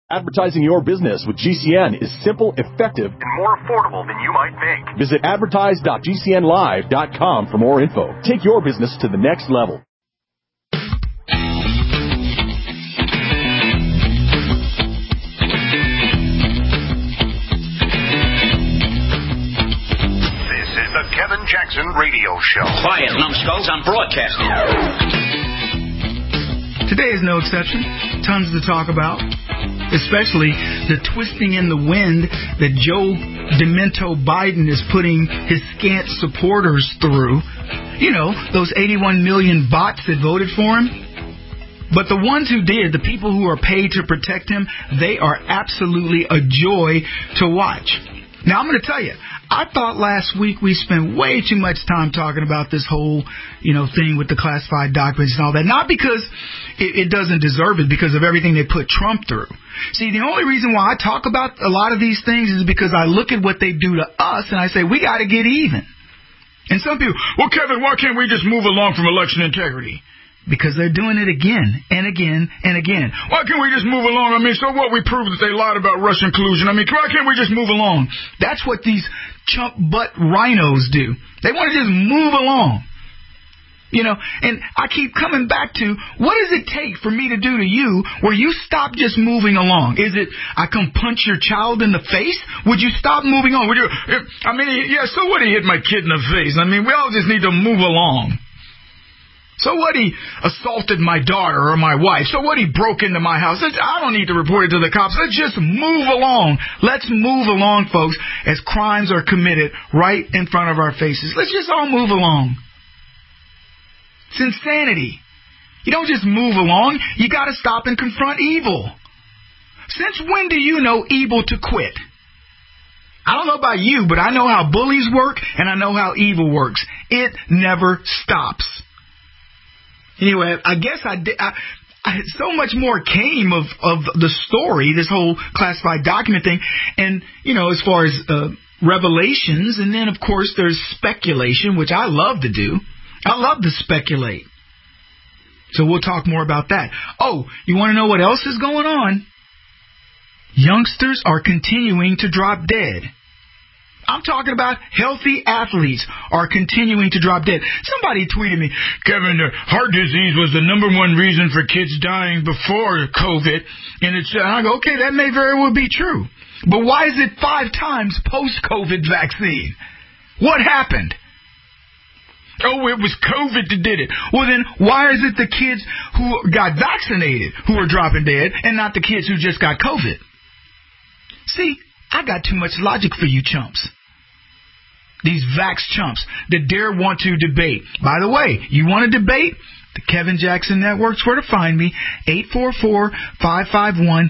Advertising your business with GCN is simple, effective, and more affordable than you might think. Visit advertise.gcnlive.com for more info. Take your business to the next level. This is the Kevin Jackson Radio Show. Quiet, numbskulls, I'm broadcasting. Today is no exception. Tons to talk about, especially the twisting in the wind that Joe Demento Biden is putting his scant supporters through. You know, those 81 million bots that voted for him. But the ones who did, the people who are paid to protect him, they are absolutely a joy to watch. Now, I'm going to tell you, I thought last week we spent way too much time talking about this whole, thing with the classified documents and all that. Not because it doesn't deserve it, because of everything they put Trump through. See, the only reason why I talk about a lot of these things is because I look at what they do to us and I say, we got to get even. And some people, well, Kevin, why can't we just move along from election integrity? Because they're doing it again and again and again. Why can't we just move along? I mean, so what? We proved that they lied about Russian collusion. I mean, why can't we just move along? That's what these chump butt rhinos do. They want to just move along. And I keep coming back to, what does it take for me to do to you where you stop just moving along? Is it I come punch your child in the face? Would you stop moving on? Would you? I mean, yeah, so what? He hit my kid in the face. I mean, we all just need to move along. So what, he assaulted my daughter or my wife? So what, he broke into my house? I don't need to report it to the cops. Let's just move along. Let's move along, folks, as crimes are committed right in front of our faces. Let's just all move along. It's insanity. You don't just move along. You got to stop and confront evil. Since when do you know evil to quit? I don't know about you, but I know how bullies work and I know how evil works. It never stops. Anyway, I guess so much more came of the story, this whole classified document thing. And, as far as revelations, and then, of course, there's speculation, which I love to do. I love to speculate. So we'll talk more about that. Oh, you want to know what else is going on? Youngsters are continuing to drop dead. I'm talking about healthy athletes are continuing to drop dead. Somebody tweeted me, Kevin, heart disease was the number one reason for kids dying before COVID. And I go, okay, that may very well be true. But why is it 5 times post-COVID vaccine? What happened? Oh, it was COVID that did it. Well, then why is it the kids who got vaccinated who are dropping dead and not the kids who just got COVID? See, I got too much logic for you chumps. These vax chumps that dare want to debate. By the way, you want to debate? The Kevin Jackson Network's where to find me, 844-551-8255.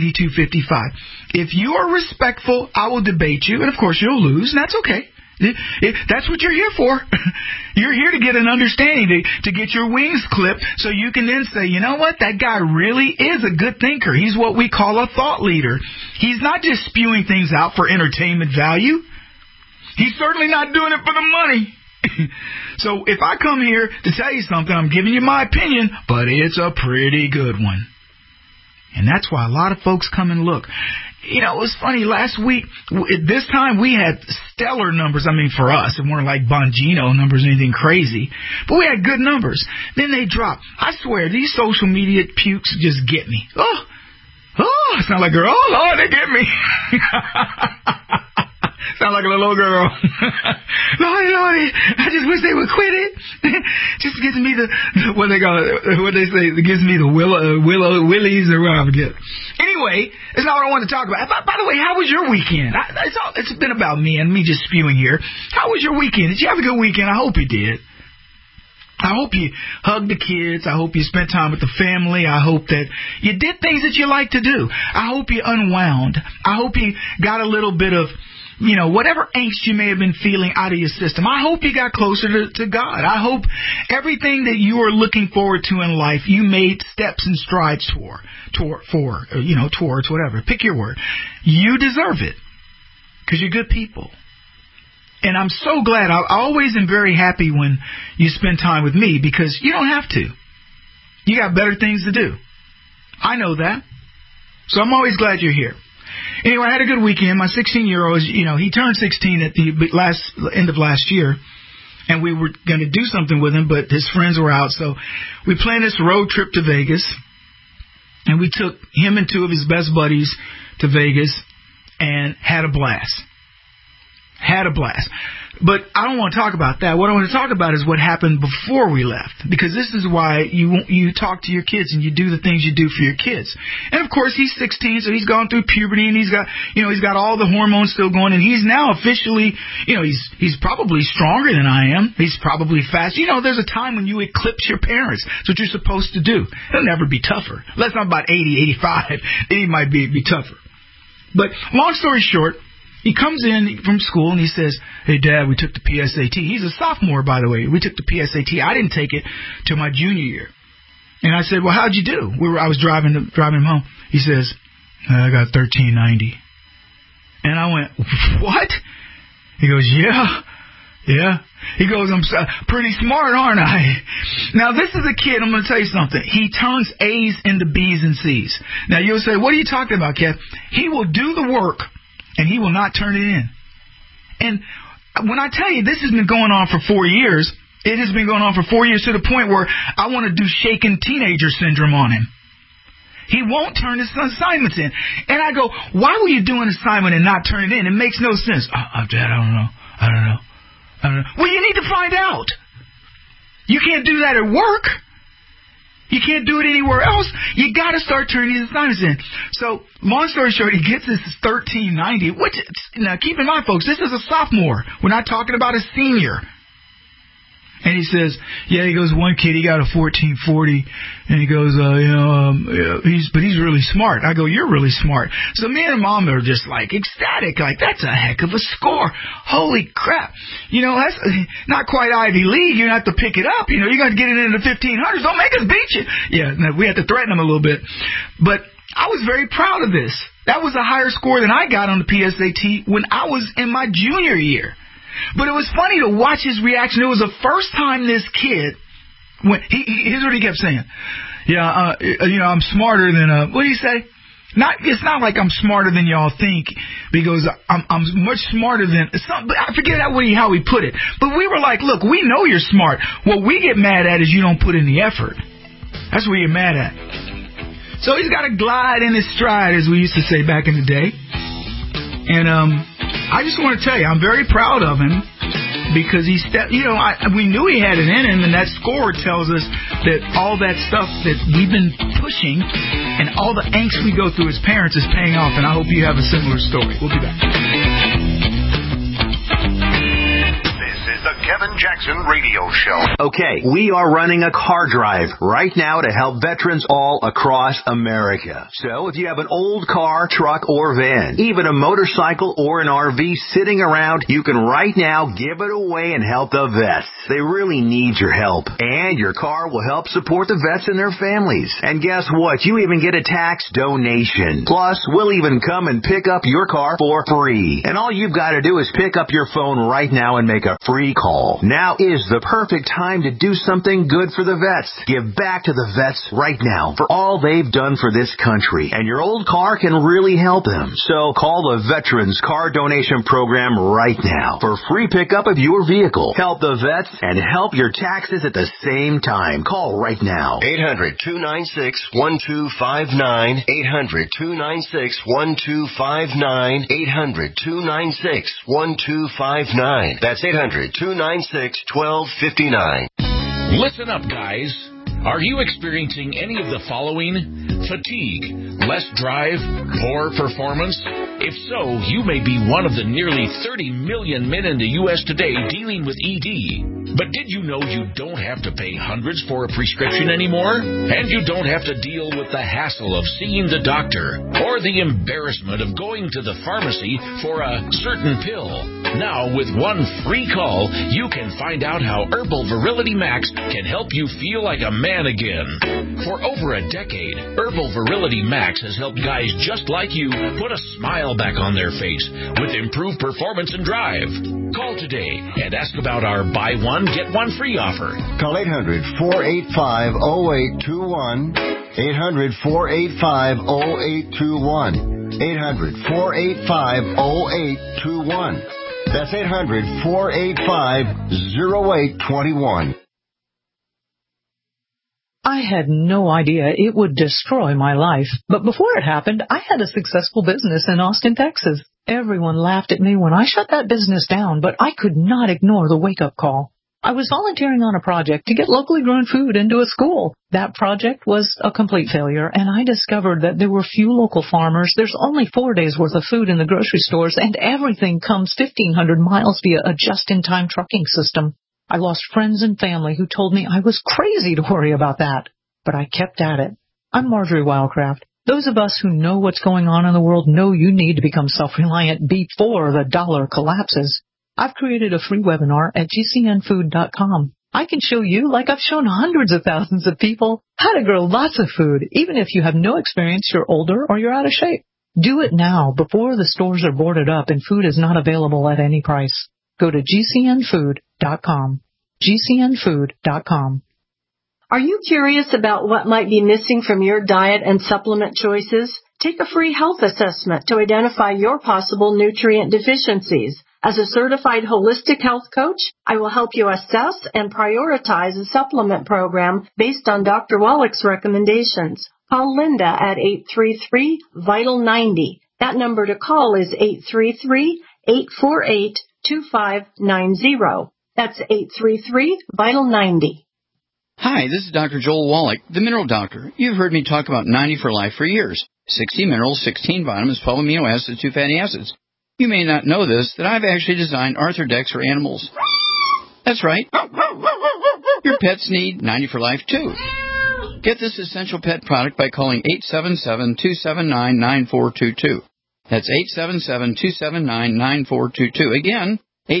If you are respectful, I will debate you, and of course you'll lose, and that's okay. That's what you're here for. You're here to get an understanding, to get your wings clipped, so you can then say, you know what, that guy really is a good thinker. He's what we call a thought leader. He's not just spewing things out for entertainment value. He's certainly not doing it for the money. So if I come here to tell you something, I'm giving you my opinion, but it's a pretty good one. And that's why a lot of folks come and look. It was funny, last week, at this time, we had stellar numbers. I mean, for us, it weren't like Bongino numbers or anything crazy, but we had good numbers. Then they dropped. I swear, these social media pukes just get me. Oh, I sound like a girl. Oh, Lord, they get me. Sound like a little girl. Lordy, I just wish they would quit it. Just gives me what they say, it gives me the willies or whatever. Anyway, it's not what I want to talk about. By the way, how was your weekend? It's been about me and me just spewing here. How was your weekend? Did you have a good weekend? I hope you did. I hope you hugged the kids. I hope you spent time with the family. I hope that you did things that you like to do. I hope you unwound. I hope you got a little bit of, whatever angst you may have been feeling out of your system. I hope you got closer to God. I hope everything that you are looking forward to in life, you made steps and strides towards, whatever. Pick your word. You deserve it because you're good people. And I'm so glad. I always am very happy when you spend time with me because you don't have to. You got better things to do. I know that. So I'm always glad you're here. Anyway, I had a good weekend. My 16-year-old, he turned 16 at the end of last year, and we were going to do something with him, but his friends were out. So we planned this road trip to Vegas, and we took him and two of his best buddies to Vegas and had a blast. But I don't want to talk about that. What I want to talk about is what happened before we left, because this is why you talk to your kids and you do the things you do for your kids. And of course, he's 16, so he's gone through puberty and he's got all the hormones still going, and he's now officially, he's probably stronger than I am. He's probably fast. There's a time when you eclipse your parents. That's what you're supposed to do. He'll never be tougher. Unless I'm about 80, 85, then he might be tougher. But long story short, he comes in from school and he says, "Hey, Dad, we took the PSAT." He's a sophomore, by the way. We took the PSAT. I didn't take it till my junior year. And I said, "Well, how'd you do?" I was driving him home. He says, "I got 1390. And I went, "What?" He goes, Yeah. He goes, "I'm pretty smart, aren't I?" Now, this is a kid, I'm going to tell you something. He turns A's into B's and C's. Now, you'll say, "What are you talking about, Kev?" He will do the work, and he will not turn it in. And when I tell you this has been going on for 4 years, it has been going on for 4 years to the point where I want to do shaken teenager syndrome on him. He won't turn his assignments in. And I go, "Why will you do an assignment and not turn it in? It makes no sense." Dad, I don't know. Well, you need to find out. You can't do that at work. You can't do it anywhere else. You got to start turning these assignments in. So, long story short, he gets this 1390, which, now keep in mind, folks, this is a sophomore. We're not talking about a senior. And he says, he goes, one kid, he got a 1440, and he goes, he's really smart. I go, "You're really smart." So me and Mom are just like ecstatic, like, that's a heck of a score. Holy crap. That's not quite Ivy League. You have to pick it up. You got to get it into the 1500s. Don't make us beat you. Yeah, we had to threaten him a little bit. But I was very proud of this. That was a higher score than I got on the PSAT when I was in my junior year. But it was funny to watch his reaction. It was the first time this kid, here's what he kept saying. I'm smarter than, what did he say? It's not like I'm smarter than y'all think, because I'm much smarter than, I forget how he put it. But we were like, "Look, we know you're smart. What we get mad at is you don't put in the effort." That's what you're mad at. So he's got to glide in his stride, as we used to say back in the day. And, I just want to tell you, I'm very proud of him, because we knew he had it in him, and that score tells us that all that stuff that we've been pushing and all the angst we go through as parents is paying off, and I hope you have a similar story. We'll be back. The Kevin Jackson Radio Show. Okay, we are running a car drive right now to help veterans all across America. So if you have an old car, truck, or van, even a motorcycle or an RV sitting around, you can right now give it away and help the vets. They really need your help. And your car will help support the vets and their families. And guess what? You even get a tax donation. Plus, we'll even come and pick up your car for free. And all you've got to do is pick up your phone right now and make a free call. Now is the perfect time to do something good for the vets. Give back to the vets right now for all they've done for this country. And your old car can really help them. So call the Veterans Car Donation Program right now for free pickup of your vehicle. Help the vets and help your taxes at the same time. Call right now. 800-296-1259. 800-296-1259. 800-296-1259. That's 800-296-1259. Listen up, guys. Are you experiencing any of the following? Fatigue, less drive, poor performance? If so, you may be one of the nearly 30 million men in the U.S. today dealing with ED. But did you know you don't have to pay hundreds for a prescription anymore? And you don't have to deal with the hassle of seeing the doctor or the embarrassment of going to the pharmacy for a certain pill. Now, with one free call, you can find out how Herbal Virility Max can help you feel like a man again. For over a decade, Herbal Virility Max has helped guys just like you put a smile back on their face with improved performance and drive. Call today and ask about our buy one, get one free offer. Call 800-485-0821. 800-485-0821. 800-485-0821. That's 800-485-0821. I had no idea it would destroy my life. But before it happened, I had a successful business in Austin, Texas. Everyone laughed at me when I shut that business down, but I could not ignore the wake-up call. I was volunteering on a project to get locally grown food into a school. That project was a complete failure, and I discovered that there were few local farmers. There's only 4 days' worth of food in the grocery stores, and everything comes 1,500 miles via a just-in-time trucking system. I lost friends and family who told me I was crazy to worry about that. But I kept at it. I'm Marjorie Wildcraft. Those of us who know what's going on in the world know you need to become self-reliant before the dollar collapses. I've created a free webinar at gcnfood.com. I can show you, like I've shown hundreds of thousands of people, how to grow lots of food, even if you have no experience, you're older, or you're out of shape. Do it now before the stores are boarded up and food is not available at any price. Go to gcnfood.com. gcnfood.com. Are you curious about what might be missing from your diet and supplement choices? Take a free health assessment to identify your possible nutrient deficiencies. As a certified holistic health coach, I will help you assess and prioritize a supplement program based on Dr. Wallach's recommendations. Call Linda at 833-VITAL-90. That number to call is 833-848-2590. That's 833-VITAL-90. Hi, this is Dr. Joel Wallach, the Mineral Doctor. You've heard me talk about 90 for Life for years. 60 minerals, 16 vitamins, 12 amino acids, 2 fatty acids. You may not know this, that I've actually designed Arthrodex for animals. That's right. Your pets need 90 for Life, too. Get this essential pet product by calling 877-279-9422. That's 877-279-9422. Again,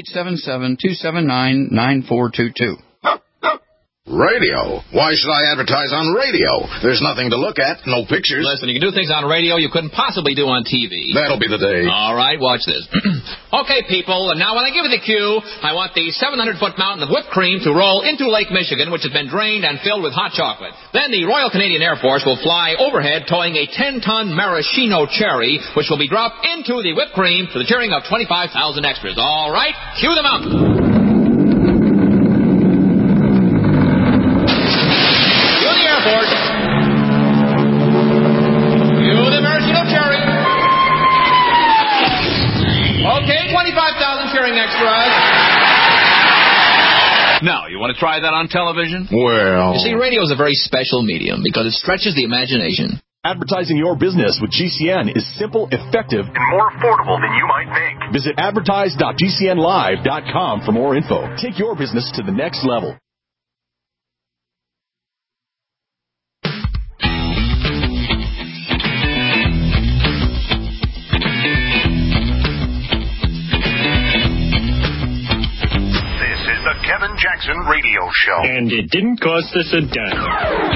877-279-9422. Radio? Why should I advertise on radio? There's nothing to look at, no pictures. Listen, you can do things on radio you couldn't possibly do on TV. That'll be the day. All right, watch this. Okay, people, and now when I give you the cue, I want the 700-foot mountain of whipped cream to roll into Lake Michigan, which has been drained and filled with hot chocolate. Then the Royal Canadian Air Force will fly overhead towing a 10-ton maraschino cherry, which will be dropped into the whipped cream to the cheering of 25,000 extras. All right, cue the mountain. Okay, 25,000 cheering extras. Now, you want to try that on television? Well... You see, radio is a very special medium because it stretches the imagination. Advertising your business with GCN is simple, effective, and more affordable than you might think. Visit advertise.gcnlive.com for more info. Take your business to the next level. The Kevin Jackson Radio Show. And it didn't cost us a dime.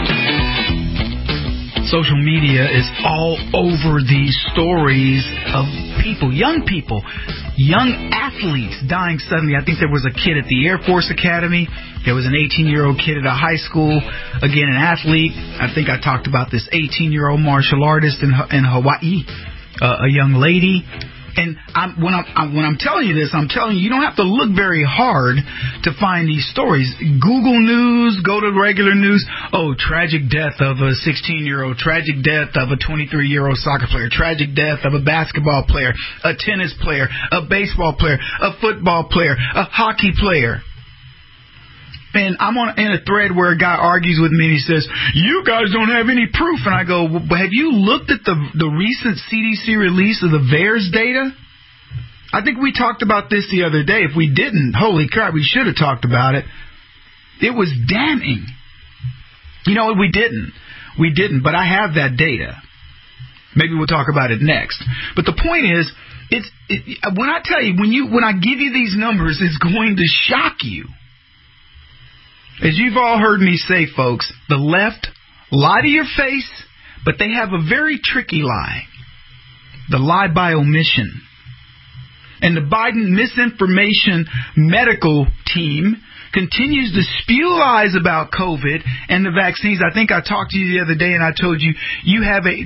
Social media is all over these stories of people, young athletes dying suddenly. I think there was a kid at the Air Force Academy. There was an 18-year-old kid at a high school. Again, an athlete. I think I talked about this 18-year-old martial artist in Hawaii, a young lady. And when I'm telling you this, I'm telling you don't have to look very hard to find these stories. Google News, go to regular news. Oh, tragic death of a 16-year-old, tragic death of a 23-year-old soccer player, tragic death of a basketball player, a tennis player, a baseball player, a football player, a hockey player. And I'm in a thread where a guy argues with me and he says, you guys don't have any proof. And I go, well, have you looked at the recent CDC release of the VAERS data? I think we talked about this the other day. If we didn't, holy crap, we should have talked about it. It was damning. You know what? We didn't, but I have that data. Maybe we'll talk about it next. But the point is, when I tell you, when I give you these numbers, it's going to shock you. As you've all heard me say, folks, the left lie to your face, but they have a very tricky lie. The lie by omission. And the Biden misinformation medical team continues to spew lies about COVID and the vaccines. I think I talked to you the other day and I told you you have a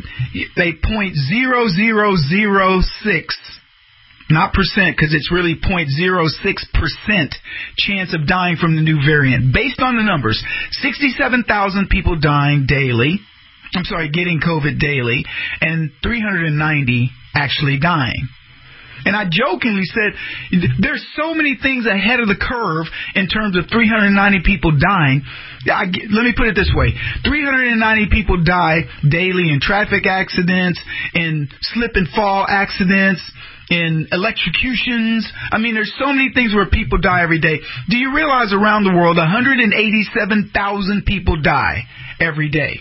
0.0006, not percent, because it's really 0.06% chance of dying from the new variant. Based on the numbers, 67,000 people dying daily. I'm sorry, getting COVID daily, and 390 actually dying. And I jokingly said, there's so many things ahead of the curve in terms of 390 people dying. Let me put it this way. 390 people die daily in traffic accidents, in slip and fall accidents, in electrocutions. I mean, there's so many things where people die every day. Do you realize around the world, 187,000 people die every day?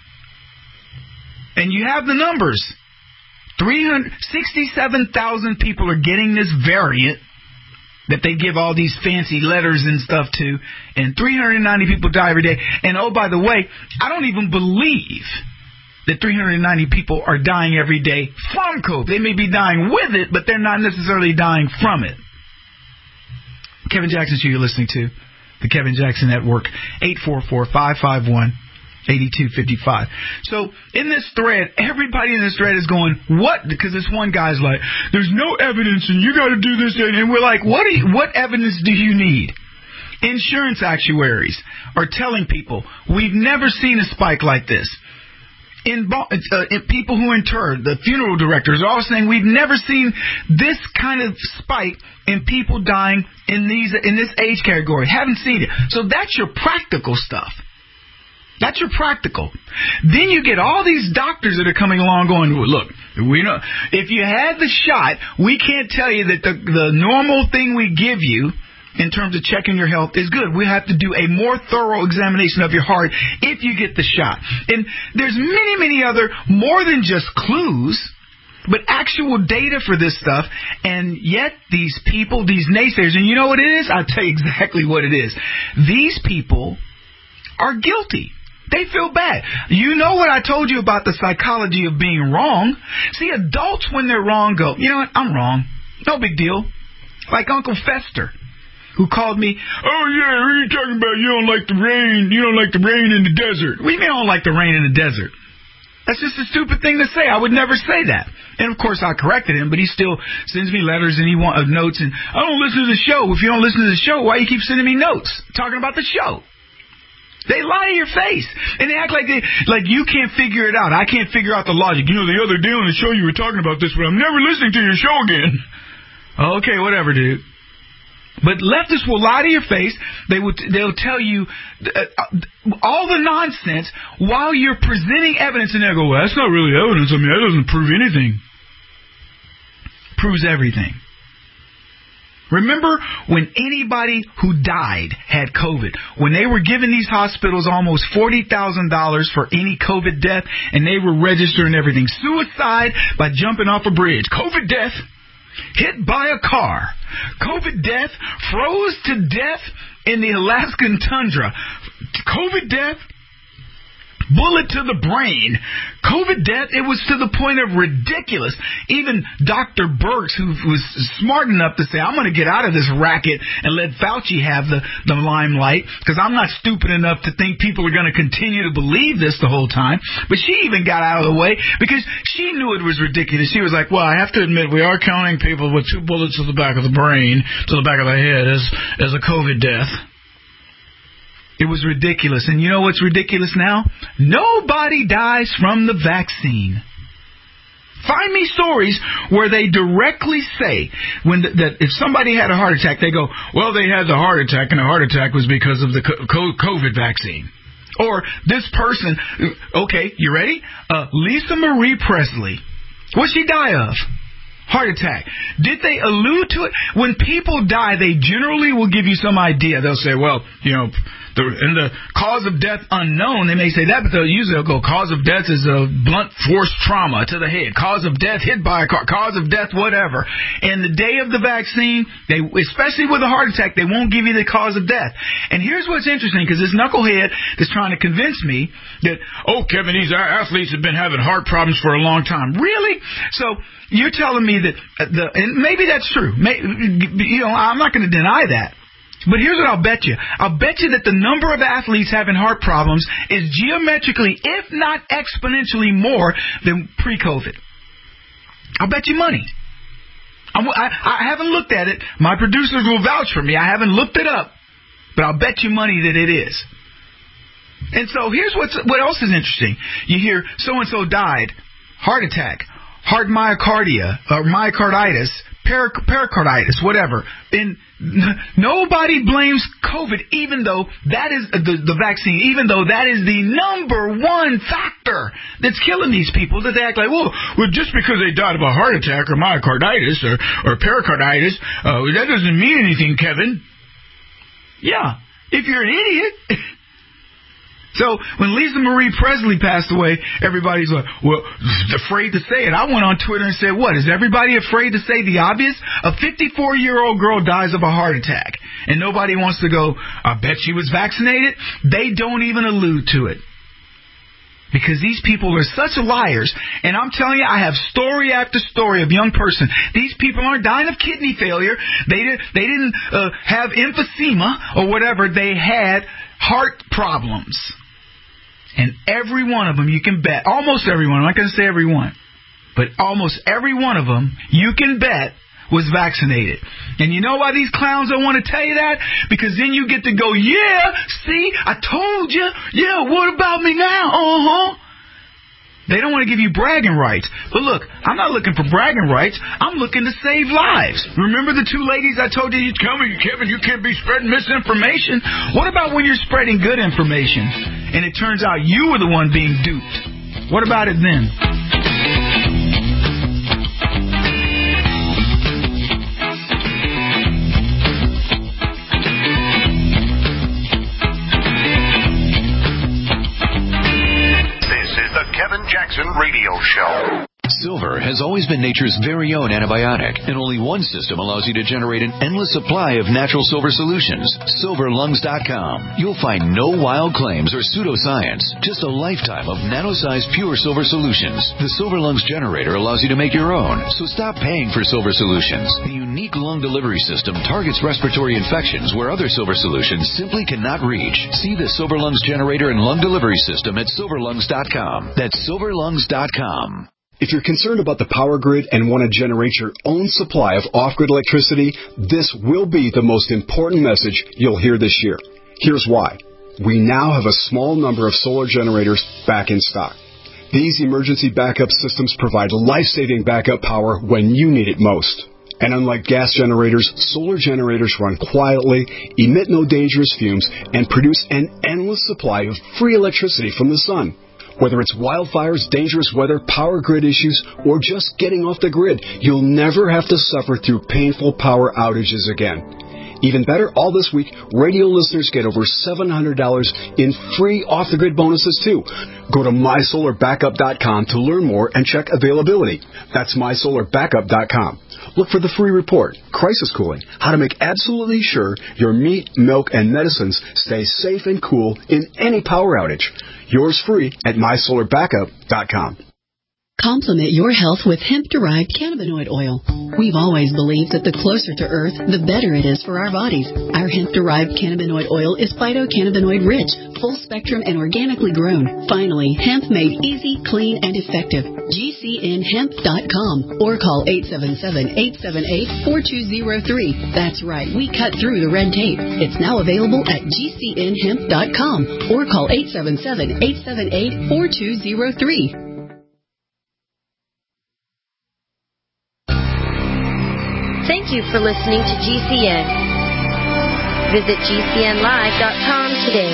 And you have the numbers. 367,000 people are getting this variant that they give all these fancy letters and stuff to, and 390 people die every day. And oh, by the way, I don't even believe that 390 people are dying every day from COVID. They may be dying with it, but they're not necessarily dying from it. Kevin Jackson Show you're listening to, the Kevin Jackson Network, 844-551-8255. So in this thread, everybody in this thread is going, what? Because this one guy's like, there's no evidence and you got to do this. And we're like, what evidence do you need? Insurance actuaries are telling people, we've never seen a spike like this. In people who interred, the funeral directors are all saying we've never seen this kind of spike in people dying in this age category. Haven't seen it. So that's your practical stuff. That's your practical. Then you get all these doctors that are coming along going, look, we know if you had the shot, we can't tell you that the normal thing we give you in terms of checking your health is good. We have to do a more thorough examination of your heart if you get the shot. And there's many, many other, more than just clues, but actual data for this stuff. And yet these people, these naysayers, and you know what it is? I'll tell you exactly what it is. These people are guilty. They feel bad. You know what I told you about the psychology of being wrong? See, adults, when they're wrong, go, you know what? I'm wrong. No big deal. Like Uncle Fester, who called me, oh, yeah, what are you talking about? You don't like the rain. You don't like the rain in the desert. What do you mean I don't like the rain in the desert? That's just a stupid thing to say. I would never say that. And, of course, I corrected him, but he still sends me letters and he wants notes. And I don't listen to the show. If you don't listen to the show, why do you keep sending me notes talking about the show? They lie to your face. And they act like you can't figure it out. I can't figure out the logic. You know, the other day on the show you were talking about this, but I'm never listening to your show again. Okay, whatever, dude. But leftists will lie to your face. They'll tell you all the nonsense while you're presenting evidence, and they'll go, well, that's not really evidence. I mean, that doesn't prove anything. Proves everything. Remember when anybody who died had COVID, when they were giving these hospitals almost $40,000 for any COVID death, and they were registering everything. Suicide by jumping off a bridge. COVID death. Hit by a car. COVID death. Froze to death in the Alaskan tundra. COVID death. Bullet to the brain. COVID death, it was to the point of ridiculous. Even Dr. Birx, who was smart enough to say, I'm going to get out of this racket and let Fauci have the limelight, because I'm not stupid enough to think people are going to continue to believe this the whole time. But she even got out of the way because she knew it was ridiculous. She was like, well, I have to admit, we are counting people with 2 bullets to the back of the brain, to the back of the head as a COVID death. It was ridiculous. And you know what's ridiculous now? Nobody dies from the vaccine. Find me stories where they directly say that if somebody had a heart attack, they go, well, they had the heart attack, and the heart attack was because of the COVID vaccine. Or this person, okay, you ready? Lisa Marie Presley. What'd she die of? Heart attack. Did they allude to it? When people die, they generally will give you some idea. They'll say, well, you know, in the cause of death unknown, they may say that, but they'll go, cause of death is a blunt force trauma to the head. Cause of death, hit by a car. Cause of death, whatever. And the day of the vaccine, especially with a heart attack, they won't give you the cause of death. And here's what's interesting, because this knucklehead is trying to convince me that, oh, Kevin, these athletes have been having heart problems for a long time. Really? So you're telling me that, and maybe that's true. You know, I'm not going to deny that. But here's what I'll bet you. I'll bet you that the number of athletes having heart problems is geometrically, if not exponentially more than pre-COVID. I'll bet you money. I haven't looked at it. My producers will vouch for me. I haven't looked it up. But I'll bet you money that it is. And so here's what else is interesting. You hear so-and-so died, heart attack, heart myocardia, or myocarditis, pericarditis, whatever. And nobody blames COVID, even though that is the vaccine, even though that is the number one factor that's killing these people, that they act like, well, just because they died of a heart attack or myocarditis or pericarditis, that doesn't mean anything, Kevin. Yeah, if you're an idiot. So when Lisa Marie Presley passed away, everybody's like, well, afraid to say it. I went on Twitter and said, what, is everybody afraid to say the obvious? A 54-year-old girl dies of a heart attack, and nobody wants to go, I bet she was vaccinated. They don't even allude to it. Because these people are such liars. And I'm telling you, I have story after story of young person. These people aren't dying of kidney failure. They didn't have emphysema or whatever. They had heart problems. And every one of them, you can bet, almost every one, I'm not going to say every one, but almost every one of them, you can bet, was vaccinated. And you know why these clowns don't want to tell you that? Because then you get to go, yeah, see, I told you. Yeah, what about me now? They don't want to give you bragging rights. But look, I'm not looking for bragging rights. I'm looking to save lives. Remember the two ladies I told you, Kevin, you can't be spreading misinformation? What about when you're spreading good information and it turns out you were the one being duped? What about it then? Kevin Jackson Radio Show. Silver has always been nature's very own antibiotic, and only one system allows you to generate an endless supply of natural silver solutions. SilverLungs.com. You'll find no wild claims or pseudoscience, just a lifetime of nano-sized pure silver solutions. The Silver Lungs generator allows you to make your own, so stop paying for silver solutions. The unique lung delivery system targets respiratory infections where other silver solutions simply cannot reach. See the Silver Lungs generator and lung delivery system at SilverLungs.com. That's SilverLungs.com. If you're concerned about the power grid and want to generate your own supply of off-grid electricity, this will be the most important message you'll hear this year. Here's why. We now have a small number of solar generators back in stock. These emergency backup systems provide life-saving backup power when you need it most. And unlike gas generators, solar generators run quietly, emit no dangerous fumes, and produce an endless supply of free electricity from the sun. Whether it's wildfires, dangerous weather, power grid issues, or just getting off the grid, you'll never have to suffer through painful power outages again. Even better, all this week, radio listeners get over $700 in free off-the-grid bonuses, too. Go to MySolarBackup.com to learn more and check availability. That's MySolarBackup.com. Look for the free report, Crisis Cooling, how to make absolutely sure your meat, milk, and medicines stay safe and cool in any power outage. Yours free at MySolarBackup.com. Complement your health with hemp-derived cannabinoid oil. We've always believed that the closer to Earth, the better it is for our bodies. Our hemp-derived cannabinoid oil is phytocannabinoid-rich, full-spectrum, and organically grown. Finally, hemp made easy, clean, and effective. GCNhemp.com or call 877-878-4203. That's right, we cut through the red tape. It's now available at GCNhemp.com or call 877-878-4203. Thank you for listening to GCN. Visit GCNlive.com today.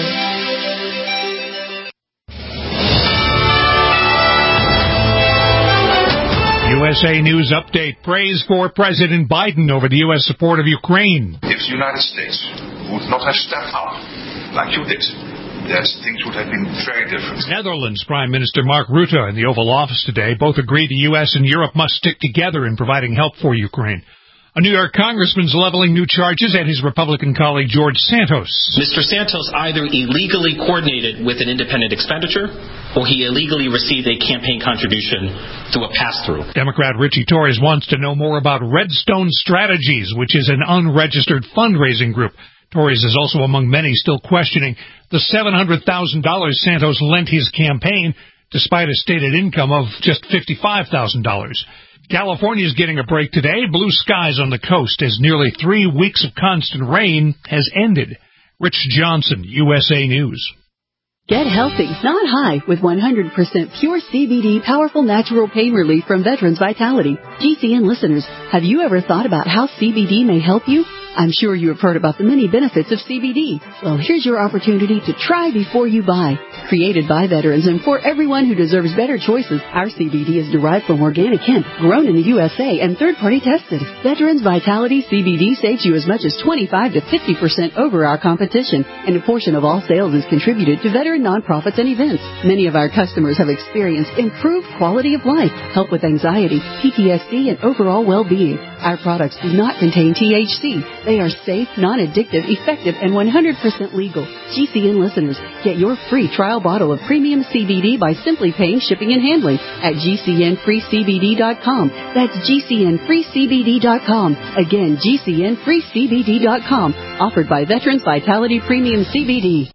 USA News Update. Praise for President Biden over the U.S. support of Ukraine. If the United States would not have stepped up like you did, that things would have been very different. Netherlands Prime Minister Mark Rutte in the Oval Office today both agreed the U.S. and Europe must stick together in providing help for Ukraine. A New York congressman's leveling new charges at his Republican colleague George Santos. Mr. Santos either illegally coordinated with an independent expenditure or he illegally received a campaign contribution through a pass-through. Democrat Richie Torres wants to know more about Redstone Strategies, which is an unregistered fundraising group Torres is also among many still questioning the $700,000 Santos lent his campaign, despite a stated income of just $55,000. California is getting a break today. Blue skies on the coast as nearly 3 weeks of constant rain has ended. Rich Johnson, USA News. Get healthy, not high, with 100% pure CBD powerful natural pain relief from Veterans Vitality. GCN listeners, have you ever thought about how CBD may help you? I'm sure you have heard about the many benefits of CBD. Well, here's your opportunity to try before you buy. Created by veterans and for everyone who deserves better choices, our CBD is derived from organic hemp, grown in the USA and third-party tested. Veterans Vitality CBD saves you as much as 25 to 50% over our competition, and a portion of all sales is contributed to veteran nonprofits and events. Many of our customers have experienced improved quality of life, help with anxiety, PTSD, and overall well-being. Our products do not contain THC. They are safe, non-addictive, effective, and 100% legal. GCN listeners, get your free trial bottle of premium CBD by simply paying shipping and handling at GCNFreeCBD.com. That's GCNFreeCBD.com. Again, GCNFreeCBD.com. Offered by Veterans Vitality Premium CBD.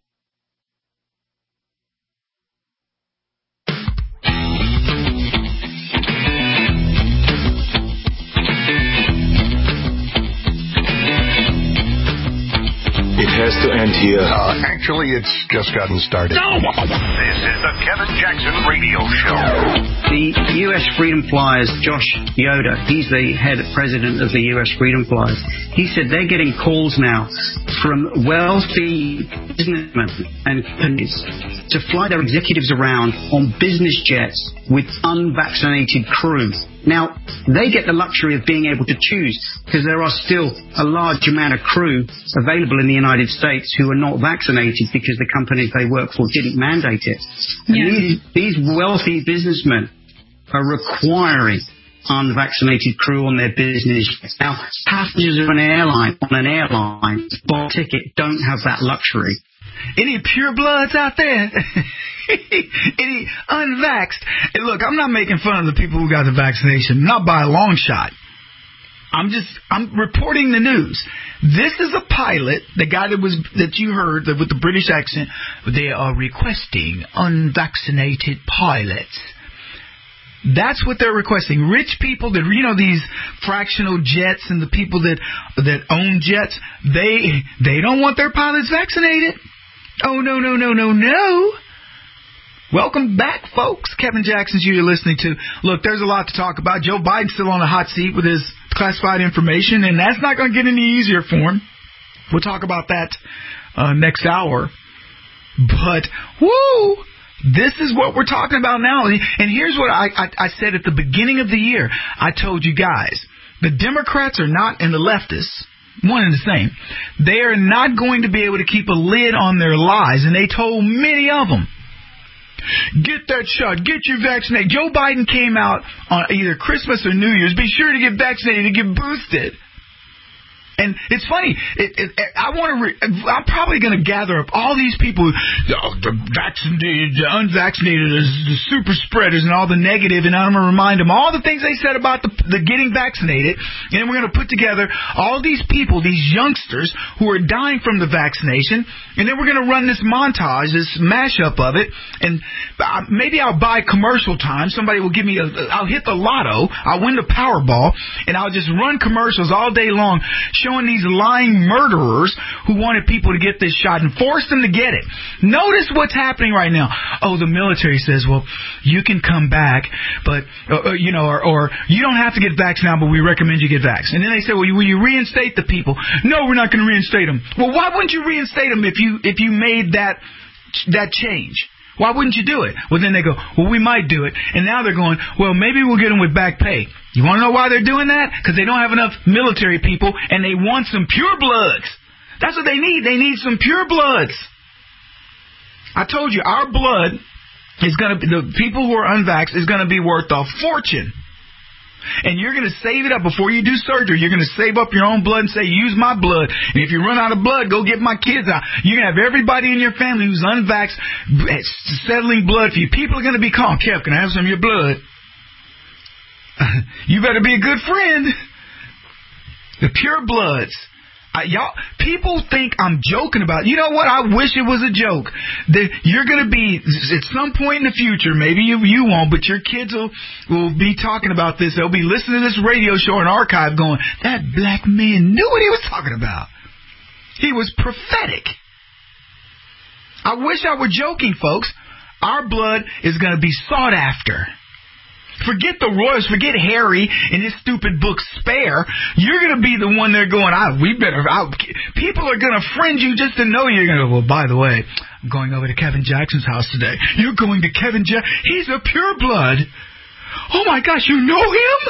It has to end here. Actually, it's just gotten started. No! This is the Kevin Jackson Radio Show. The U.S. Freedom Flyers, Josh Yoder, he's the head president of the U.S. Freedom Flyers. He said they're getting calls now from wealthy businessmen and companies to fly their executives around on business jets with unvaccinated crew. Now, they get the luxury of being able to choose because there are still a large amount of crew available in the United States who are not vaccinated because the companies they work for didn't mandate it. And these wealthy businessmen are requiring unvaccinated crew on their business jets. Now, passengers of an airline buy a ticket don't have that luxury. Any purebloods out there? Any unvaxxed? Hey, look, I'm not making fun of the people who got the vaccination, not by a long shot. I'm reporting the news. This is a pilot, the guy that you heard with the British accent. They are requesting unvaccinated pilots. That's what they're requesting. Rich people that, these fractional jets and the people that own jets, they don't want their pilots vaccinated. Oh, no. Welcome back, folks. Kevin Jackson's you're listening to. Look, there's a lot to talk about. Joe Biden's still on the hot seat with his classified information, and that's not going to get any easier for him. We'll talk about that next hour. But, woo! This is what we're talking about now. And here's what I said at the beginning of the year. I told you guys, the Democrats are not, and the leftists, one and the same. They are not going to be able to keep a lid on their lies, and they told many of them, get that shot, get your vaccinated. Joe Biden came out on either Christmas or New Year's, be sure to get vaccinated and get boosted. And it's funny. I'm probably going to gather up all these people, the vaccinated, the unvaccinated, the super spreaders, and all the negative, and I'm going to remind them all the things they said about the getting vaccinated. And then we're going to put together all these people, these youngsters who are dying from the vaccination, and then we're going to run this montage, this mashup of it. And maybe I'll buy commercial time. Somebody will give me I'll hit the lotto. I'll win the Powerball, and I'll just run commercials all day long, showing these lying murderers who wanted people to get this shot and force them to get it. Notice what's happening right now. Oh, the military says, well, you can come back, but or you don't have to get vaxxed now, but we recommend you get vaxxed. And then they say, well, will you reinstate the people? No, we're not going to reinstate them. Well, why wouldn't you reinstate them if you made that change? Why wouldn't you do it? Well, then they go, well, we might do it. And now they're going, well, maybe we'll get them with back pay. You want to know why they're doing that? Because they don't have enough military people, and they want some pure bloods. That's what they need. They need some pure bloods. I told you, our blood is going to be, the people who are unvaxxed is going to be worth a fortune. And you're going to save it up before you do surgery. You're going to save up your own blood and say, use my blood. And if you run out of blood, go get my kids out. You're going to have everybody in your family who's unvaxxed settling blood for you. People are going to be calling, Kev, can I have some of your blood? You better be a good friend. The pure bloods. Y'all, people think I'm joking about it. You know what? I wish it was a joke. You're going to be, at some point in the future, maybe you won't, but your kids will be talking about this. They'll be listening to this radio show and archive going, that black man knew what he was talking about. He was prophetic. I wish I were joking, folks. Our blood is going to be sought after. Forget the royals, forget Harry and his stupid book Spare. You're going to be the one there going, people are going to friend you just to know you're going to go, well, by the way, I'm going over to Kevin Jackson's house today. You're going to Kevin Jackson? He's a pureblood. Oh my gosh, you know him?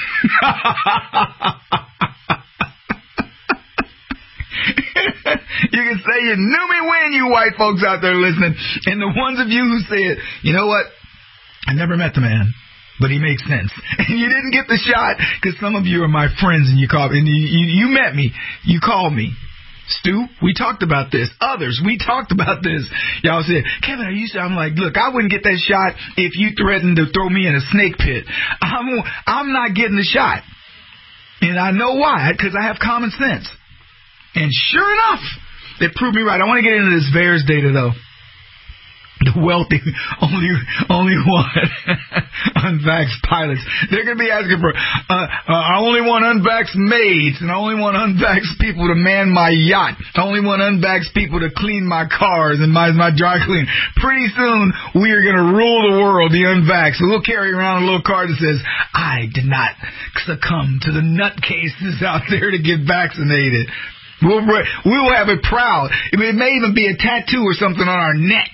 You can say you knew me when, you white folks out there listening. And the ones of you who say it, you know what? I never met the man, but he makes sense. And you didn't get the shot because some of you are my friends and you called and you met me. You called me. Stu, we talked about this. Others, we talked about this. Y'all said, Kevin, are you? I'm like, look, I wouldn't get that shot if you threatened to throw me in a snake pit. I'm not getting the shot. And I know why, because I have common sense. And sure enough, they proved me right. I want to get into this VAERS data, though. The wealthy, only one unvaxxed pilots. They're going to be asking for, I only want unvaxxed maids, and I only want unvaxxed people to man my yacht. I only want unvaxxed people to clean my cars and my dry clean. Pretty soon, we are going to rule the world, the unvaxxed. We'll carry around a little card that says, I did not succumb to the nutcases out there to get vaccinated. We will have it proud. It may even be a tattoo or something on our neck.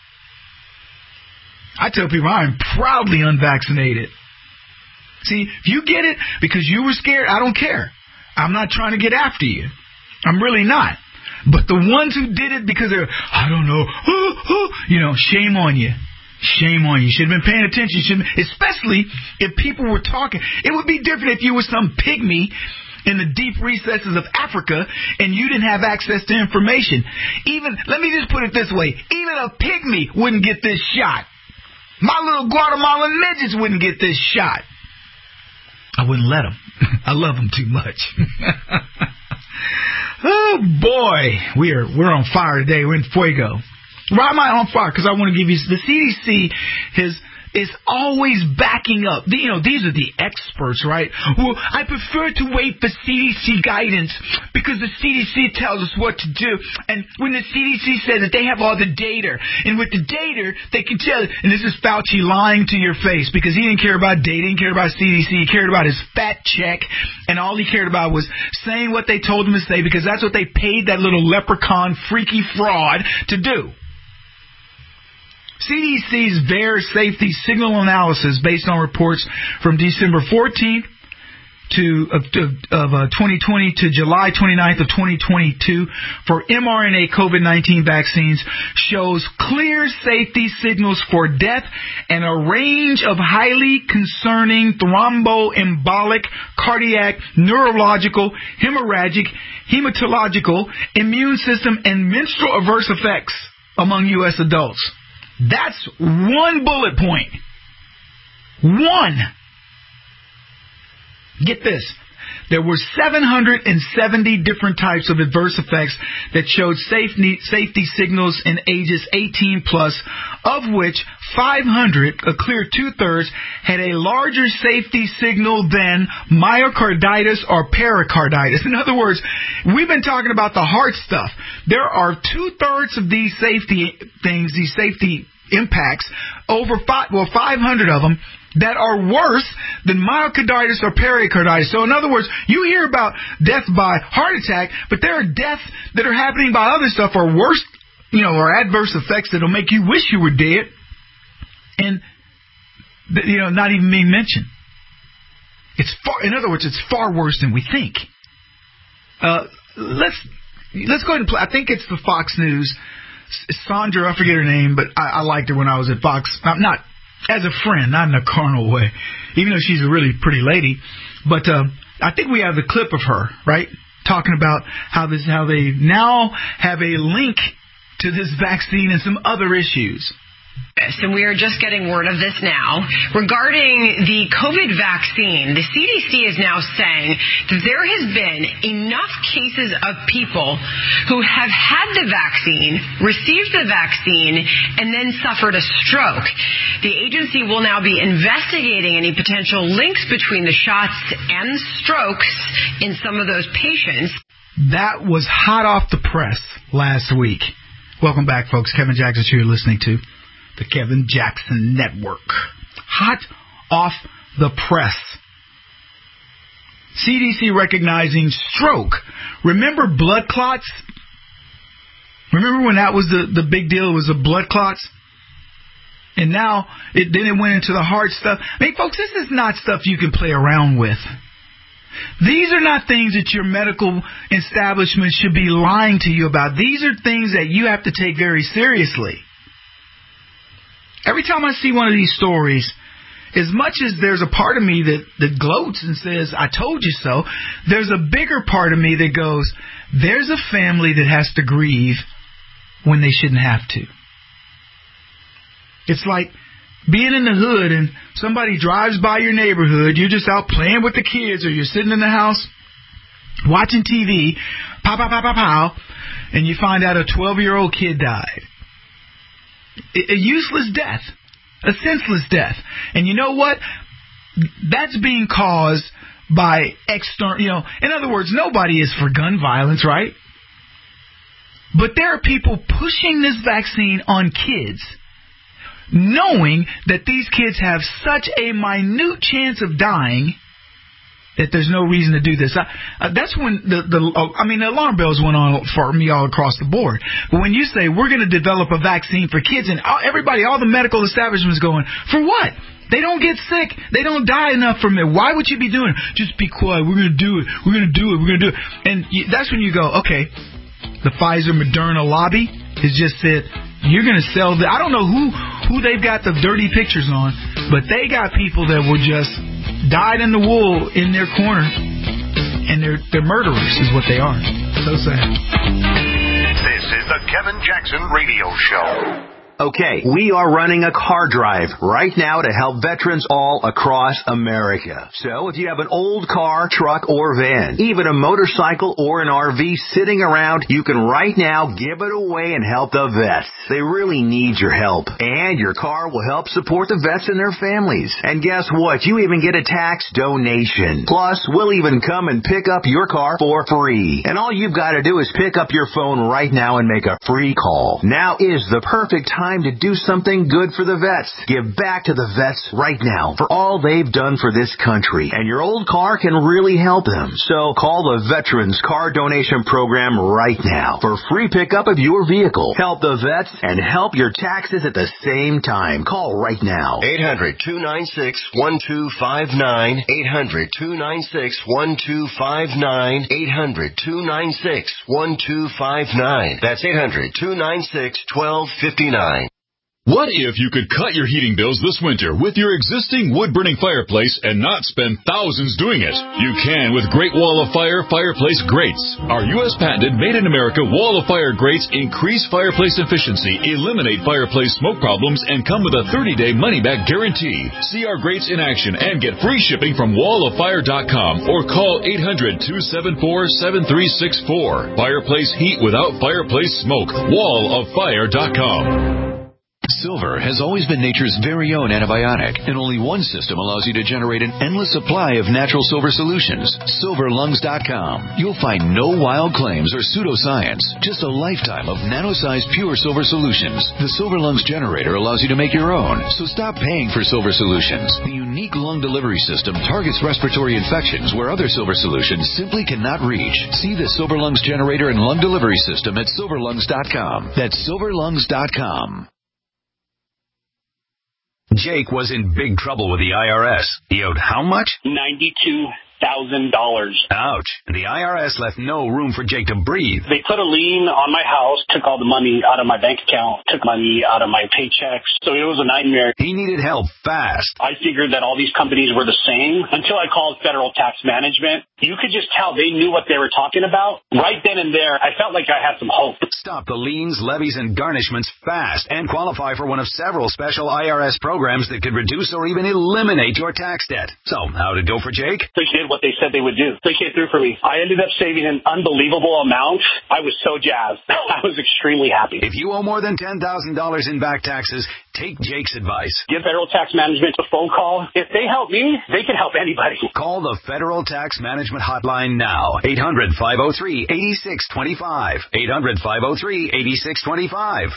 I tell people I am proudly unvaccinated. See, if you get it because you were scared, I don't care. I'm not trying to get after you. I'm really not. But the ones who did it because they're, I don't know, shame on you. Shame on you. You should have been paying attention. Especially if people were talking. It would be different if you were some pygmy in the deep recesses of Africa and you didn't have access to information. Let me just put it this way. Even a pygmy wouldn't get this shot. My little Guatemalan midgets wouldn't get this shot. I wouldn't let them. I love them too much. Oh, boy. We're on fire today. We're in fuego. Why am I on fire? Because I want to give you... The CDC is always backing up. These are the experts, right? Well, I prefer to wait for CDC guidance because the CDC tells us what to do. And when the CDC says that they have all the data, and with the data, they can tell, and this is Fauci lying to your face because he didn't care about data, he didn't care about CDC, he cared about his fat check, and all he cared about was saying what they told him to say because that's what they paid that little leprechaun freaky fraud to do. CDC's VAERS safety signal analysis based on reports from December 14th of 2020 to July 29th of 2022 for mRNA COVID-19 vaccines shows clear safety signals for death and a range of highly concerning thromboembolic, cardiac, neurological, hemorrhagic, hematological, immune system, and menstrual adverse effects among U.S. adults. That's one bullet point. One. Get this. There were 770 different types of adverse effects that showed safety signals in ages 18 plus, of which 500, a clear two-thirds, had a larger safety signal than myocarditis or pericarditis. In other words, we've been talking about the heart stuff. There are two-thirds of these safety things, these safety impacts, 500 of them, that are worse than myocarditis or pericarditis. So in other words, you hear about death by heart attack, but there are deaths that are happening by other stuff or worse, or adverse effects that'll make you wish you were dead. And, not even being mentioned. In other words, it's far worse than we think. Let's go ahead and play. I think it's the Fox News. Sandra, I forget her name, but I liked her when I was at Fox. Not as a friend, not in a carnal way, even though she's a really pretty lady. But I think we have the clip of her, right, talking about how they now have a link to this vaccine and some other issues. And we are just getting word of this now. Regarding the COVID vaccine, the CDC is now saying that there has been enough cases of people who have had the vaccine, received the vaccine, and then suffered a stroke. The agency will now be investigating any potential links between the shots and strokes in some of those patients. That was hot off the press last week. Welcome back, folks. Kevin Jackson here, listening to the Kevin Jackson Network. Hot off the press. CDC recognizing stroke. Remember blood clots? Remember when that was the big deal? It was the blood clots? And now, then it went into the heart stuff. I mean, folks, this is not stuff you can play around with. These are not things that your medical establishment should be lying to you about. These are things that you have to take very seriously. Every time I see one of these stories, as much as there's a part of me that gloats and says, I told you so, there's a bigger part of me that goes, there's a family that has to grieve when they shouldn't have to. It's like being in the hood and somebody drives by your neighborhood, you're just out playing with the kids, or you're sitting in the house watching TV, pow, pow, pow, pow, pow, and you find out a 12-year-old kid died. A useless death. A senseless death. And you know what? That's being caused by external, in other words, nobody is for gun violence, right? But there are people pushing this vaccine on kids, knowing that these kids have such a minute chance of dying that there's no reason to do this. That's when the alarm bells went on for me all across the board. But when you say we're going to develop a vaccine for kids, and everybody, all the medical establishments going, for what? They don't get sick. They don't die enough from it. Why would you be doing it? Just be quiet. We're going to do it. We're going to do it. We're going to do it. And that's when you go, okay, the Pfizer-Moderna lobby has just said, you're going to sell I don't know who they've got the dirty pictures on, but they got people that were just dyed in the wool in their corner, and they're murderers is what they are. So sad. This is the Kevin Jackson Radio Show. Okay, we are running a car drive right now to help veterans all across America. So if you have an old car, truck, or van, even a motorcycle or an RV sitting around, you can right now give it away and help the vets. They really need your help. And your car will help support the vets and their families. And guess what? You even get a tax donation. Plus, we'll even come and pick up your car for free. And all you've got to do is pick up your phone right now and make a free call. Now is the perfect time to do something good for the vets. Give back to the vets right now for all they've done for this country. And your old car can really help them. So call the Veterans Car Donation Program right now for free pickup of your vehicle. Help the vets and help your taxes at the same time. Call right now. 800-296-1259. 800-296-1259. 800-296-1259. That's 800-296-1259. What if you could cut your heating bills this winter with your existing wood-burning fireplace and not spend thousands doing it? You can with Great Wall of Fire fireplace grates. Our U.S. patented made-in-America Wall of Fire grates increase fireplace efficiency, eliminate fireplace smoke problems, and come with a 30-day money-back guarantee. See our grates in action and get free shipping from walloffire.com or call 800-274-7364. Fireplace heat without fireplace smoke. walloffire.com. Silver has always been nature's very own antibiotic, and only one system allows you to generate an endless supply of natural silver solutions. SilverLungs.com. You'll find no wild claims or pseudoscience, just a lifetime of nano-sized pure silver solutions. The Silver Lungs generator allows you to make your own, so stop paying for silver solutions. The unique lung delivery system targets respiratory infections where other silver solutions simply cannot reach. See the Silver Lungs generator and lung delivery system at SilverLungs.com. That's SilverLungs.com. Jake was in big trouble with the IRS. He owed how much? $92,000. Ouch. The IRS left no room for Jake to breathe. They put a lien on my house, took all the money out of my bank account, took money out of my paychecks. So it was a nightmare. He needed help fast. I figured that all these companies were the same until I called Federal Tax Management. You could just tell they knew what they were talking about. Right then and there, I felt like I had some hope. Stop the liens, levies, and garnishments fast and qualify for one of several special IRS programs that could reduce or even eliminate your tax debt. So, how did it go for Jake? They did what they said they would do. They came through for me. I ended up saving an unbelievable amount. I was so jazzed. I was extremely happy. If you owe more than $10,000 in back taxes, take Jake's advice. Give Federal Tax Management a phone call. If they help me, they can help anybody. Call the Federal Tax Management Hotline now. 800-503-8625. 800-503-8625.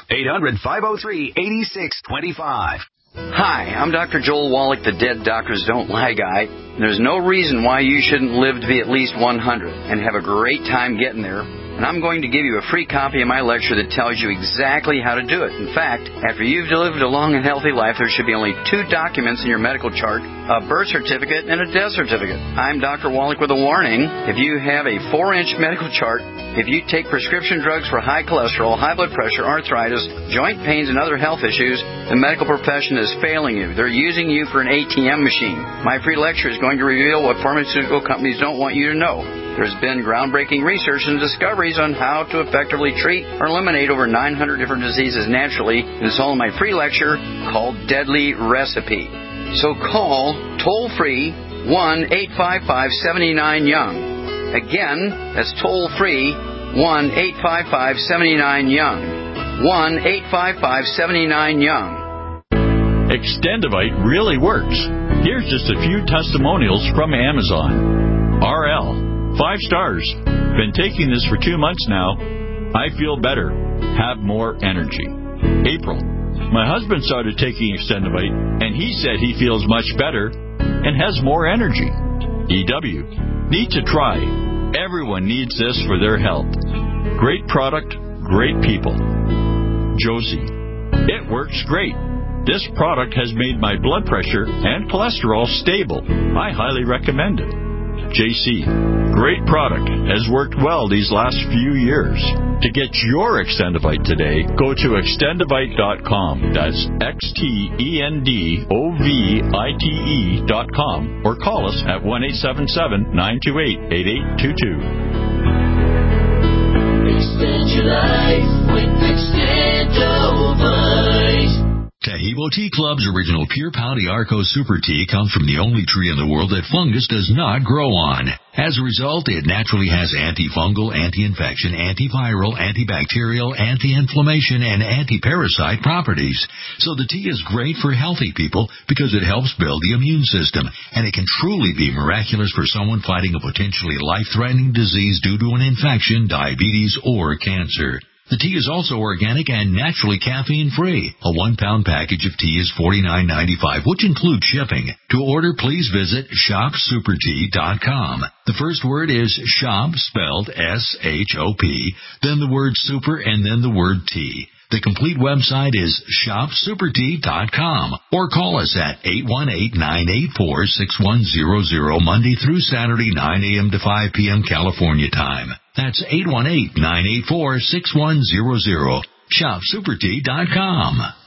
800-503-8625. Hi, I'm Dr. Joel Wallach, the Dead Doctors Don't Lie guy. There's no reason why you shouldn't live to be at least 100 and have a great time getting there. And I'm going to give you a free copy of my lecture that tells you exactly how to do it. In fact, after you've lived a long and healthy life, there should be only 2 documents in your medical chart, a birth certificate and a death certificate. I'm Dr. Wallach with a warning. If you have a 4-inch medical chart, if you take prescription drugs for high cholesterol, high blood pressure, arthritis, joint pains, and other health issues, the medical profession is failing you. They're using you for an ATM machine. My free lecture is going to reveal what pharmaceutical companies don't want you to know. There's been groundbreaking research and discoveries on how to effectively treat or eliminate over 900 different diseases naturally. And it's all in my free lecture called Deadly Recipe. So call toll-free 1-855-79-YOUNG. Again, that's toll-free 1-855-79-YOUNG. 1-855-79-YOUNG. Extendivite really works. Here's just a few testimonials from Amazon. RL. 5 stars. Been taking this for 2 months now. I feel better. Have more energy. April. My husband started taking Extendivite, and he said he feels much better and has more energy. EW. Need to try. Everyone needs this for their health. Great product, great people. Josie. It works great. This product has made my blood pressure and cholesterol stable. I highly recommend it. JC, great product, has worked well these last few years. To get your Extendivite today, go to extendivite.com. That's XTENDOVITE.com, or call us at 1-877-928-8822. Extend your life with Extendovite. Taheebo Tea Club's original Pure Pau d'Arco Super Tea comes from the only tree in the world that fungus does not grow on. As a result, it naturally has antifungal, anti-infection, antiviral, antibacterial, anti-inflammation, and anti-parasite properties. So the tea is great for healthy people because it helps build the immune system, and it can truly be miraculous for someone fighting a potentially life-threatening disease due to an infection, diabetes, or cancer. The tea is also organic and naturally caffeine-free. A 1-pound package of tea is $49.95, which includes shipping. To order, please visit shopsupertea.com. The first word is shop, spelled S-H-O-P, then the word super, and then the word tea. The complete website is shopsupertea.com, or call us at 818-984-6100 Monday through Saturday, 9 a.m. to 5 p.m. California time. That's 818-984-6100. shopsupertea.com.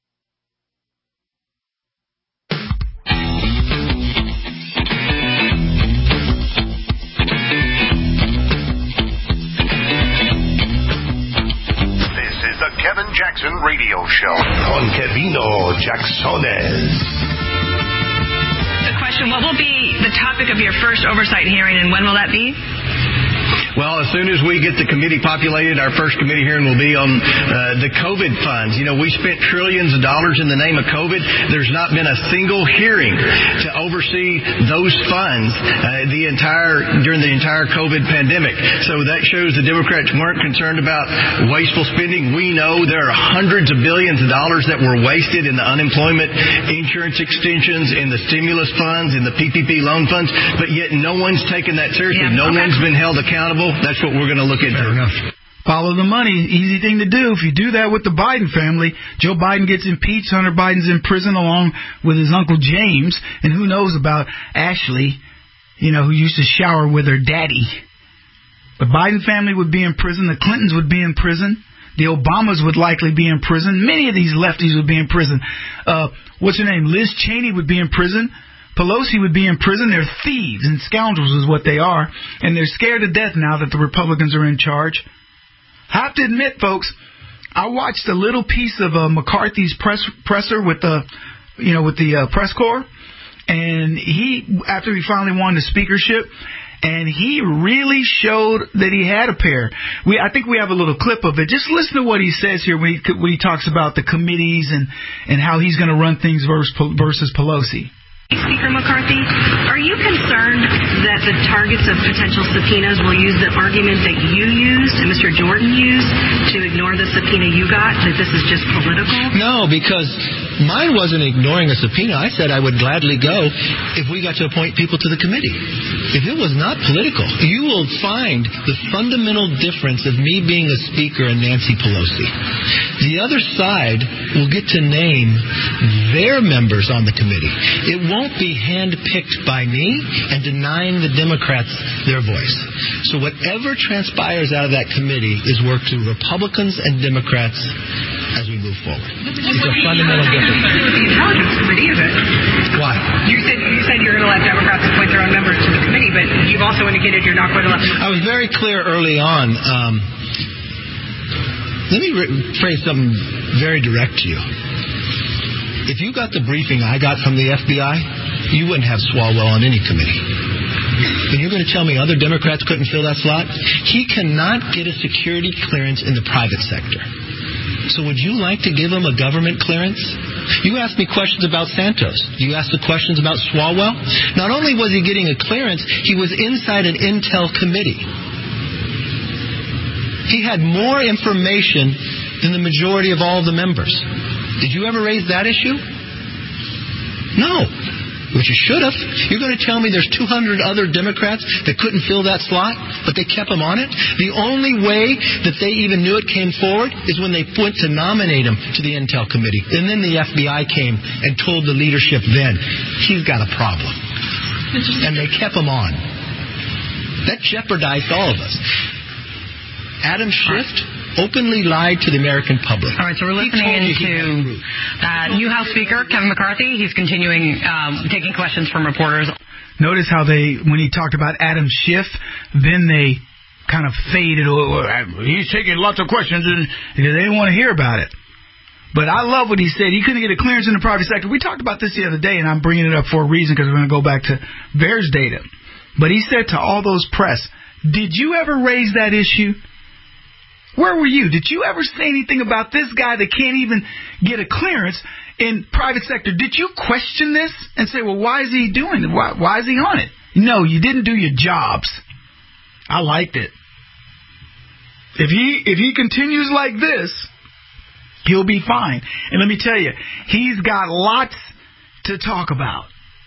Kevin Jackson Radio Show. Con Kevino Jacksones. The question, what will be the topic of your first oversight hearing, and when will that be? Well, as soon as we get the committee populated, our first committee hearing will be on the COVID funds. You know, we spent trillions of dollars in the name of COVID. There's not been a single hearing to oversee those funds during the entire COVID pandemic. So that shows the Democrats weren't concerned about wasteful spending. We know there are hundreds of billions of dollars that were wasted in the unemployment insurance extensions, in the stimulus funds, in the PPP loan funds, but yet no one's taken that seriously. Yeah, no one's been held accountable. That's what we're going to look into. Fair enough. Follow the money. Easy thing to do. If you do that with the Biden family, Joe Biden gets impeached, Hunter Biden's in prison along with his Uncle James, and who knows about Ashley who used to shower with her daddy. The Biden family would be in prison. The Clintons would be in prison. The Obamas would likely be in prison. Many of these lefties would be in prison. What's her name? Liz Cheney would be in prison. Pelosi would be in prison. They're thieves and scoundrels is what they are. And they're scared to death now that the Republicans are in charge. I have to admit, folks, I watched a little piece of McCarthy's presser with the press corps. And after he finally won the speakership, and he really showed that he had a pair. I think we have a little clip of it. Just listen to what he says here when he talks about the committees and how he's going to run things versus Pelosi. Speaker McCarthy, are you concerned that the targets of potential subpoenas will use the argument that you used and Mr. Jordan used to ignore the subpoena you got, that this is just political? No, because mine wasn't ignoring a subpoena. I said I would gladly go if we got to appoint people to the committee. If it was not political, you will find the fundamental difference of me being a speaker and Nancy Pelosi. The other side will get to name their members on the committee. It won't be handpicked by me and denying the Democrats their voice. So whatever transpires out of that committee is work to Republicans and Democrats as we move forward. It's a fundamental difference. The Intelligence Committee, is it? Why? You said you're going to let Democrats appoint their own members to the committee, but you've also indicated you're not going to let them. I was very clear early on. Let me phrase something very direct to you. If you got the briefing I got from the FBI, you wouldn't have Swalwell on any committee. And you're going to tell me other Democrats couldn't fill that slot? He cannot get a security clearance in the private sector. So would you like to give him a government clearance? You asked me questions about Santos. You asked the questions about Swalwell. Not only was he getting a clearance, he was inside an intel committee. He had more information than the majority of all the members. Did you ever raise that issue? No. Which you should have. You're going to tell me there's 200 other Democrats that couldn't fill that slot, but they kept him on it? The only way that they even knew it came forward is when they went to nominate him to the Intel Committee. And then the FBI came and told the leadership then, he's got a problem. And they kept him on. That jeopardized all of us. Adam Schiff openly lied to the American public. All right, so we're listening into new House Speaker Kevin McCarthy. He's continuing taking questions from reporters. Notice how when he talked about Adam Schiff, then they kind of faded. He's taking lots of questions, and they didn't want to hear about it. But I love what he said. He couldn't get a clearance in the private sector. We talked about this the other day, and I'm bringing it up for a reason because we're going to go back to VAERS data. But he said to all those press, did you ever raise that issue? Where were you? Did you ever say anything about this guy that can't even get a clearance in private sector? Did you question this and say, well, why is he doing it? Why is he on it? No, you didn't do your jobs. I liked it. If he continues like this, he'll be fine. And let me tell you, he's got lots to talk about.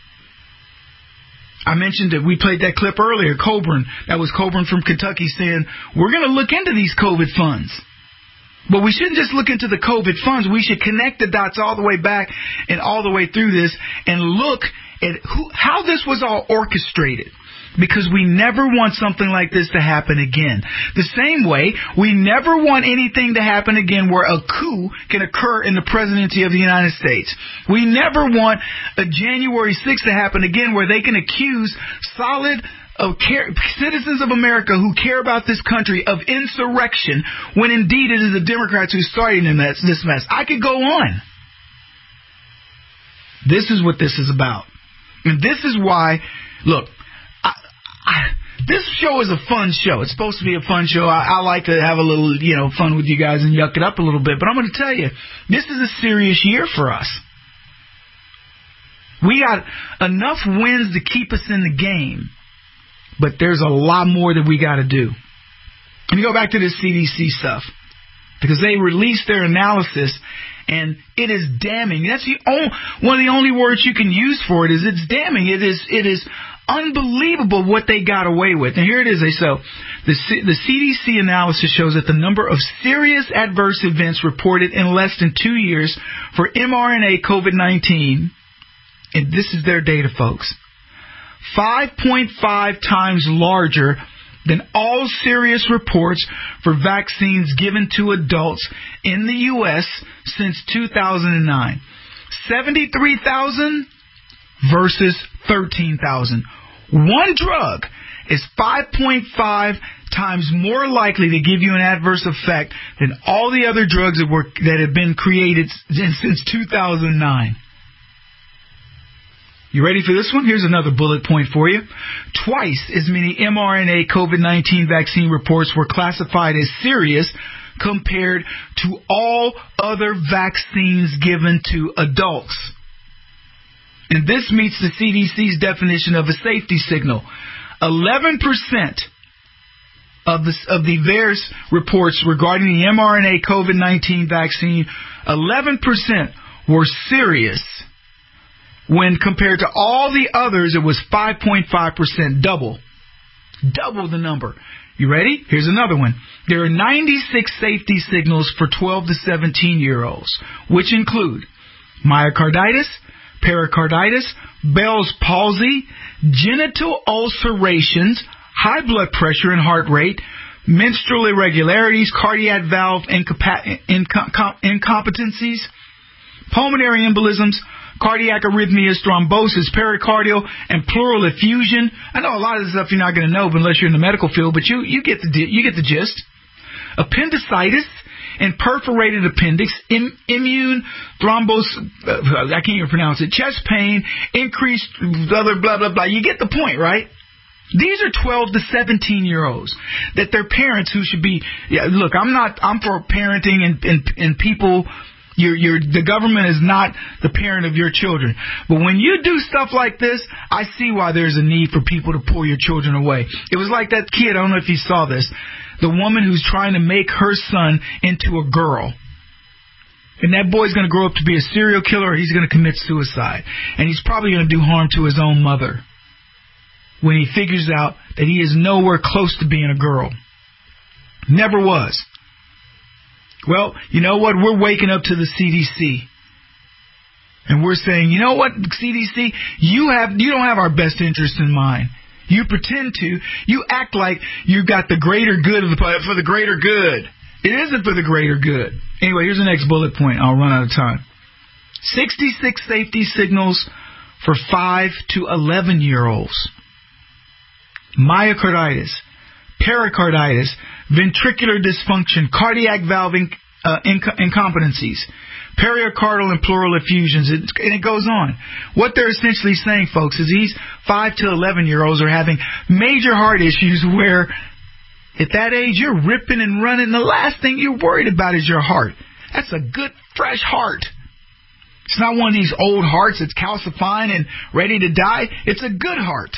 I mentioned that we played that clip earlier, Coburn. That was Coburn from Kentucky saying, we're going to look into these COVID funds. But we shouldn't just look into the COVID funds. We should connect the dots all the way back and all the way through this and look at how this was all orchestrated. Because we never want something like this to happen again. The same way, we never want anything to happen again where a coup can occur in the presidency of the United States. We never want a January 6th to happen again where they can accuse citizens of America who care about this country of insurrection when indeed it is the Democrats who's starting this mess. I could go on. This is what this is about. And this is why, look, this show is a fun show. It's supposed to be a fun show. I like to have a little, fun with you guys and yuck it up a little bit. But I'm going to tell you, this is a serious year for us. We got enough wins to keep us in the game, but there's a lot more that we got to do. Let me go back to this CDC stuff because they released their analysis, and it is damning. That's one of the only words you can use for it is it's damning. It is unbelievable what they got away with. And here it is. So the CDC analysis shows that the number of serious adverse events reported in less than 2 years for mRNA COVID-19, and this is their data, folks, 5.5 times larger than all serious reports for vaccines given to adults in the U.S. since 2009. 73,000 versus 13,000. One drug is 5.5 times more likely to give you an adverse effect than all the other drugs that have been created since 2009. You ready for this one? Here's another bullet point for you. Twice as many mRNA COVID-19 vaccine reports were classified as serious compared to all other vaccines given to adults. And this meets the CDC's definition of a safety signal. 11% of the VAERS reports regarding the mRNA COVID-19 vaccine, 11% were serious. When compared to all the others, it was 5.5%, double the number. You ready? Here's another one. There are 96 safety signals for 12 to 17-year-olds, which include myocarditis, pericarditis, Bell's palsy, genital ulcerations, high blood pressure and heart rate, menstrual irregularities, cardiac valve incompetencies, pulmonary embolisms, cardiac arrhythmias, thrombosis, pericardial, and pleural effusion. I know a lot of this stuff you're not going to know unless you're in the medical field, but you get the gist. Appendicitis and perforated appendix, immune thrombosis, I can't even pronounce it, chest pain, increased other blah, blah, blah. You get the point, right? These are 12 to 17-year-olds that their parents who should be, look, I'm for parenting and people. The government is not the parent of your children. But when you do stuff like this, I see why there's a need for people to pull your children away. It was like that kid, I don't know if you saw this, the woman who's trying to make her son into a girl. And that boy's going to grow up to be a serial killer, or he's going to commit suicide. And he's probably going to do harm to his own mother when he figures out that he is nowhere close to being a girl. Never was. Well, you know what? We're waking up to the CDC. And we're saying, you know what, CDC, you don't have our best interest in mind. You pretend to. You act like you got the greater good for the greater good. It isn't for the greater good. Anyway, here's the next bullet point. I'll run out of time. 66 safety signals for 5 to 11-year-olds. Myocarditis, pericarditis, ventricular dysfunction, cardiac valve incompetencies, pericardial and pleural effusions, and it goes on. What they're essentially saying, folks, is these 5 to 11-year-olds are having major heart issues where at that age you're ripping and running. The last thing you're worried about is your heart. That's a good, fresh heart. It's not one of these old hearts that's calcifying and ready to die. It's a good heart.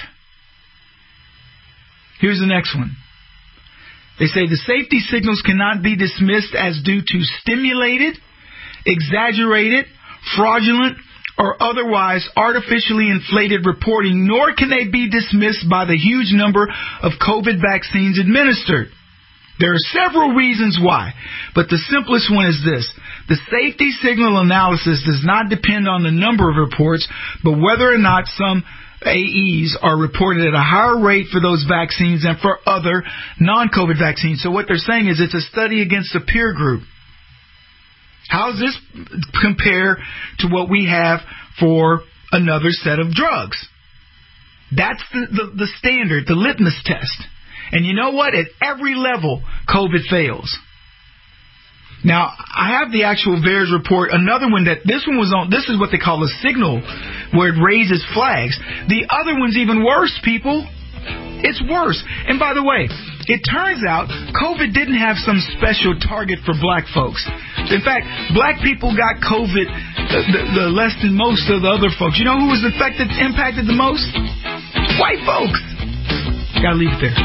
Here's the next one. They say the safety signals cannot be dismissed as due to stimulated, exaggerated, fraudulent, or otherwise artificially inflated reporting, nor can they be dismissed by the huge number of COVID vaccines administered. There are several reasons why, but the simplest one is this. The safety signal analysis does not depend on the number of reports, but whether or not some AEs are reported at a higher rate for those vaccines than for other non-COVID vaccines. So what they're saying is it's a study against a peer group. How does this compare to what we have for another set of drugs? That's the standard, the litmus test. And you know what? At every level, COVID fails. Now, I have the actual VAERS report. Another one this one was on, this is what they call a signal, where it raises flags. The other one's even worse, people. It's worse. And by the way, it turns out COVID didn't have some special target for black folks. In fact, black people got COVID the less than most of the other folks. You know who was impacted the most? White folks. Gotta leave it there.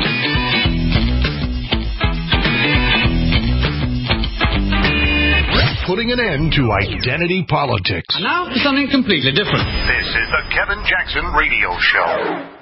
Putting an end to identity politics. And now for something completely different. This is the Kevin Jackson Radio Show.